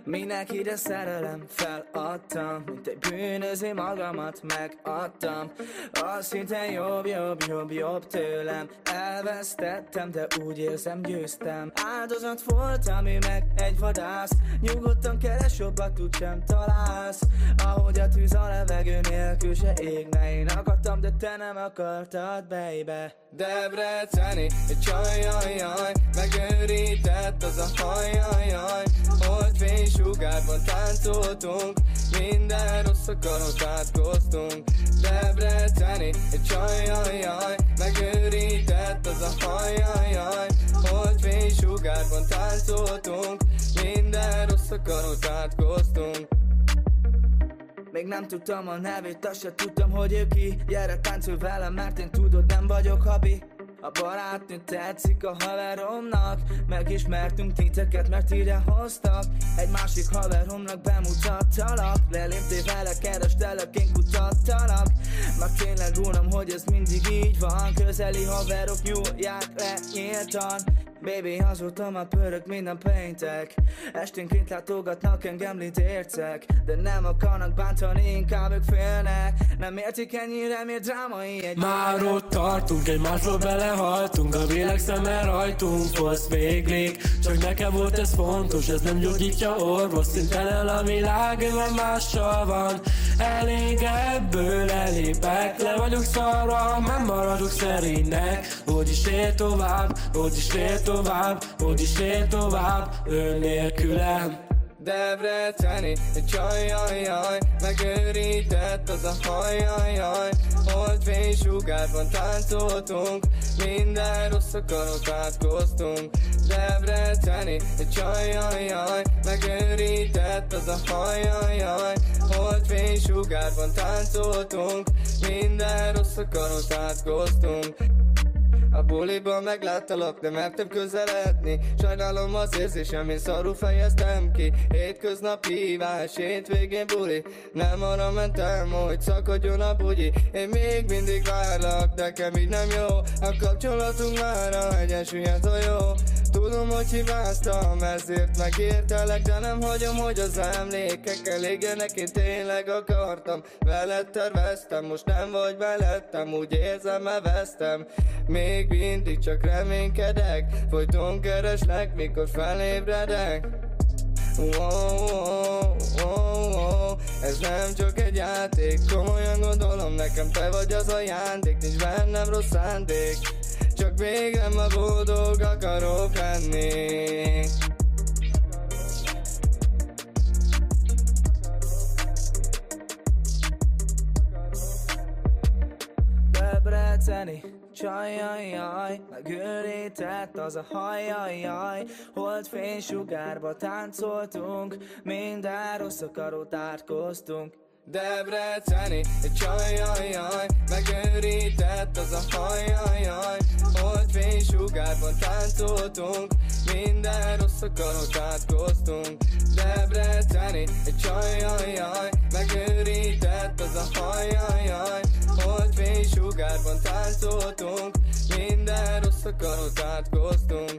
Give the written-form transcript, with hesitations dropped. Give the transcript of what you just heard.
Minek ide szerelem, feladtam, mint egy bűnöző magamat megadtam. Azt hittem jobb tőlem, elvesztettem, de úgy érzem győztem. Áldozat voltam, ő meg egy vadász, nyugodtan keres, jobbat úgysem találsz. Ahogy a tűz a levegő nélkül se égne, én akadtam, de te nem akartad, baby. Debreceni, egy csajjajjaj, megőrített az a hajjajjaj. Holdfénysugárban táncoltunk, minden rossz akarat átkoztunk. Debreceni, egy csajjajjaj, megőrített az a hajjajjaj. Holdfénysugárban táncoltunk, minden rossz akarat átkoztunk. Még nem tudtam a nevét, azt se tudtam, hogy ő ki. Gyere táncolj velem, mert én tudod, nem vagyok habi. A barátnő tetszik a haveromnak, megismertünk titeket, mert ide hoztak. Egy másik haveromnak bemutattalak, leléptél vele, kerestelek, én kutattalak. Már tényleg unom, hogy ez mindig így van, közeli haverok nyúlják le nyíltan. Baby, azóta már pörög minden péntek, esténként látogatnak engem lidércek, de nem akarnak bántani, inkább ők félnek. Nem értik ennyire, miért drámai egy. Már ott tartunk, egymásról belehaltunk, a világ szeme rajtunk, fosz véglék. Csak nekem volt ez fontos, ez nem gyógyítja orvos, szinten el a világ, van mással van. Elég ebből elépek, le vagyok szarva, nem maradok szerénynek. Hogy is él tovább, hogy is él tovább, hogy is él tovább, ő nélkülem. Debreceni, egy csajjajjaj, megőrített az a hajjajjaj. Holdfénysugárban táncoltunk, minden rossz akarat átkoztunk. Debreceni, egy csajjajjaj, megőrített az a hajjajjaj. Holdfénysugárban táncoltunk, minden rossz akarat átkoztunk. A buliban megláttalak, de mertem közeledni. Sajnálom az érzésem, én szarul fejeztem ki. Hétköznap hívás, hétvégén buli. Nem arra mentem, hogy szakadjon a bugyi. Én még mindig várlak, nekem így nem jó. A kapcsolatunk már a egyensúlyát a jó. Tudom, hogy hibáztam, ezért megértelek, de nem hagyom, hogy az emlékek elégjenek. Én tényleg akartam, veled terveztem, most nem vagy mellettem, úgy érzem, elvesztem. Még mindig csak reménykedek, folyton kereslek, mikor felébredek. Ez nem csak egy játék, komolyan gondolom, nekem te vagy az ajándék. Nincs bennem rossz szándék, csak még nem a boldog akarok lenni. Debreceni, csajjajjaj, megőrített az a hajjajjaj. Holdfénysugárba táncoltunk, minden rossz akarót átkoztunk. Debreceni, egy csajjajjaj, megőrített az a hajjajjaj. Holdfénysugárban táncoltunk, minden rossz akarót átkoztunk. Debreceni, egy csajjajjaj, megőrített az a hajjajjaj. Holdfénysugárban táncoltunk, minden rossz akarót átkoztunk.